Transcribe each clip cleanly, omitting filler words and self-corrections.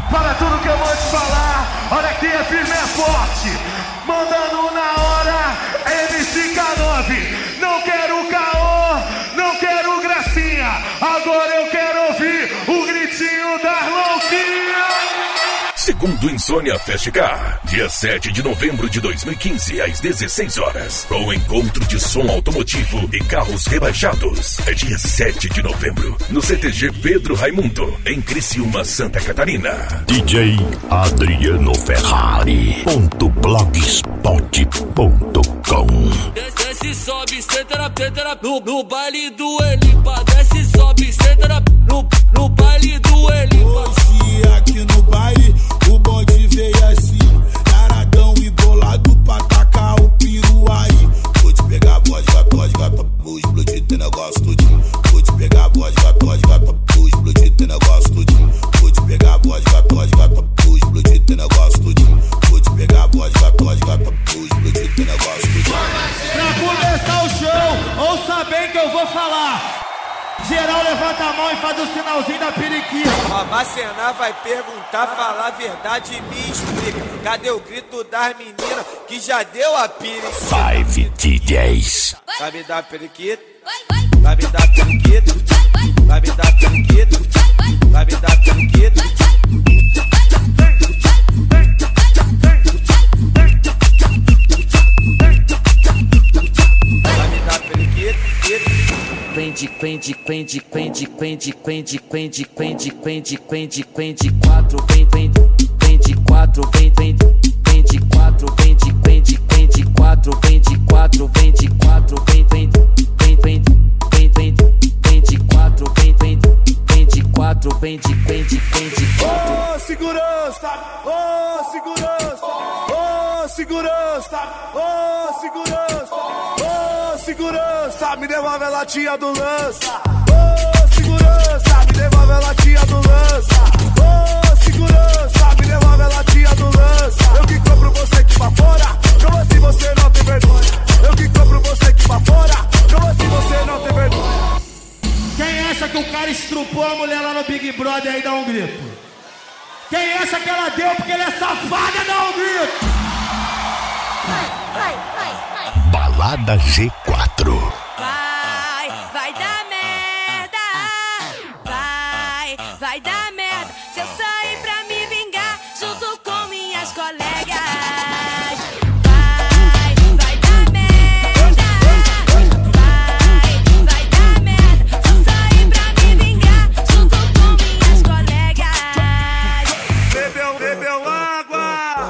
Para tudo que eu vou te falar, olha aqui, é firme, é forte. Mandando na hora, MC-K9. Não quero caô, não quero gracinha. Agora eu quero ouvir o gritinho da louquinha. Segundo Insônia Festicar, dia 7 de novembro de 2015, às 16 horas, com encontro de som automotivo e carros rebaixados. É dia 7 de novembro, no CTG Pedro Raimundo, em Criciúma, Santa Catarina. DJ Adriano Ferrari.blogspot.com. Desce, sobe, senta no baile do Elipa. Desce, sobe, senta no baile do Elipa. Hoje aqui no baile o bonde veio assim, taradão e bolado pra tacar o piru aí. Vou te pegar, vodka, vou explodir teu negócio tudinho. Vou te pegar, vodka, vou explodir teu negócio tudinho. Vou te pegar, vodka, vou explodir teu negócio tudinho. Vou te pegar, vodka, vou explodir teu negócio tudinho. Pra começar o show, ouça bem que eu vou falar. Geral levanta a mão e faz o sinalzinho da periquita. A Macená vai perguntar, falar a verdade e me explica. Cadê o grito das meninas que já deu a periquita? 5 DJs. Vai me dar periquita? Vai me dar periquita? Vai me dar periquita? Vai me dar periquita? Vai me dar periquita? Quente, 4, vem 24, vem 24, 24, 24, 24, vem 24, 24, 24. Ô segurança, ô segurança, ô segurança, ô segurança, ô segurança, me devolve a latinha do lança. Ô segurança, me devolve a latinha do lança. Ô segurança, me devolve a latinha do lança. Eu que compro você aqui pra fora, como assim você não tem vergonha? Eu que compro você aqui pra fora, como assim você não tem vergonha? Quem acha que o cara estrupou a mulher lá no Big Brother aí, dá um grito. Quem acha que ela deu porque ele é safada, dá um grito. Vai. Balada G4. Vai dar merda. Vai dar merda. Se eu sair pra me vingar junto com minhas colegas. Vai dar merda. Vai dar merda. Se eu sair pra me vingar junto com minhas colegas. Bebeu água,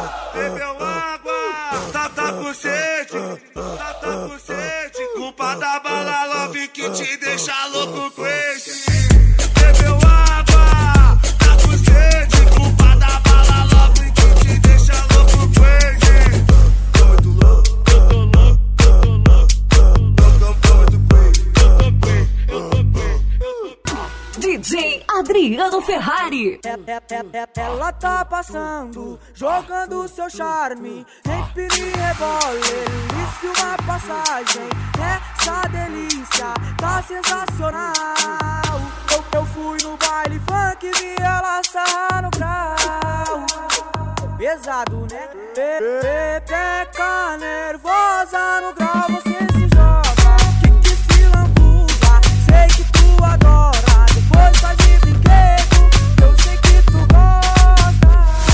tá com sede, culpa da bala love que te deixa louco crazy. Bebeu água, tá com sede, culpa da bala love que te deixa louco crazy. Tô muito louco, DJ Adriano Ferrari. Ela tá passando, jogando seu charme, empine e rebole, risque uma passagem. Essa delícia tá sensacional. Eu fui no baile funk e vi ela sarrar no grau. Pesado, né? Pepeca nervosa no grau, você se joga, que se lambuza. Sei que tu adora, depois tá de brinquedo, eu sei que tu gosta.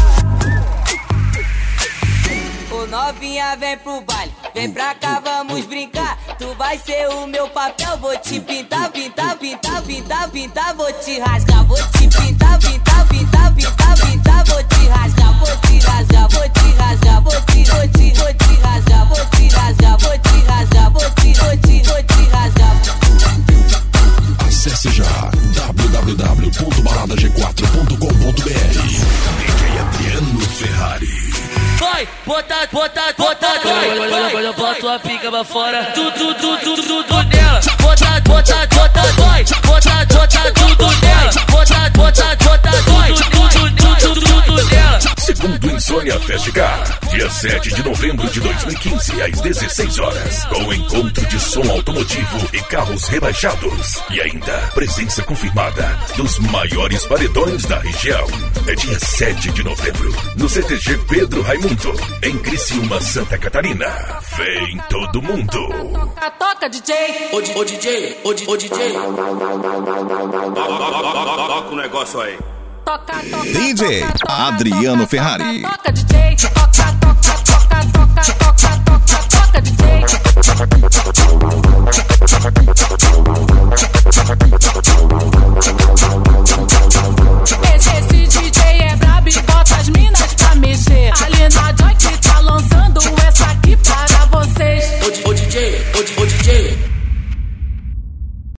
Ô novinha, vem pro baile, vem pra cá, vamos brincar. Tu vai ser o meu papel, vou te pintar, vou te rasgar. Vou te pintar, vou te rasgar, vou te rasgar, vou te rasgar, vou te rasgar, vou te rasgar, vou te rasgar, vou te rasgar. Acesse já www.baladag4.com.br. DJ Adriano Ferrari. Vai, bota, eu boto a pica pra fora, tudo nela. Bota, vai, bota tudo nela. Bota tudo nela. Segundo Insônia Insônia Festicar, dia 7 de novembro de 2015, às 16 horas, com encontro de som automotivo e carros rebaixados. E ainda, presença confirmada dos maiores paredões da região. É dia 7 de novembro, no CTG Pedro Raimundo, em Criciúma, Santa Catarina. Vem todo mundo. Toca, DJ. Ô DJ. Toca o negócio aí. Toca. DJ Adriano Ferrari. Toca, DJ. Toca.